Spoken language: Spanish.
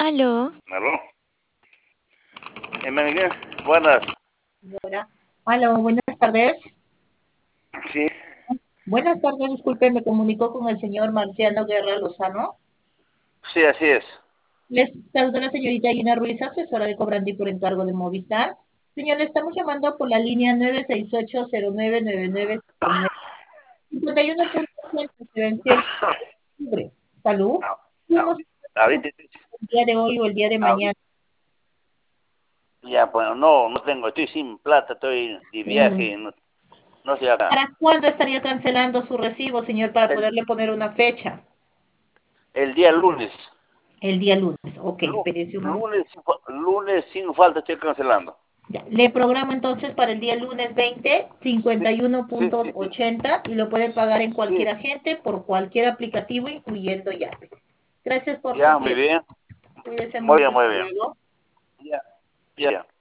Aló, ¿Aló? Miguel, buenas. Señora. Aló, buenas tardes. Sí, Buenas tardes, disculpe, me comunicó con el señor Marciano Guerra Lozano. sí, así es. Les saluda la señorita Gina Ruiz, asesora de cobrante y por encargo de Movistar. Señor, le estamos llamando por la línea 968-099909. 51.100 que se venció el octubre. Salud. Ah, ah, Vamos Ahorita, el día de hoy o el día de mañana. ahorita, ya, bueno, no tengo, estoy sin plata, estoy de Mm. viaje, no sé acá. ¿Para cuándo estaría cancelando su recibo, señor, para El, poderle poner una fecha? el día lunes, El día lunes. Ok, Lu- espérense un momento. lunes sin falta estoy cancelando. Ya, le programo entonces para el día lunes 20, Sí, sí, 51.80 y lo puede pagar en sí, cualquier agente por cualquier aplicativo, incluyendo Yape. Gracias por su ya, muy tiempo. bien, Cuídese mucho. muy Hasta bien. luego. Ya, ya.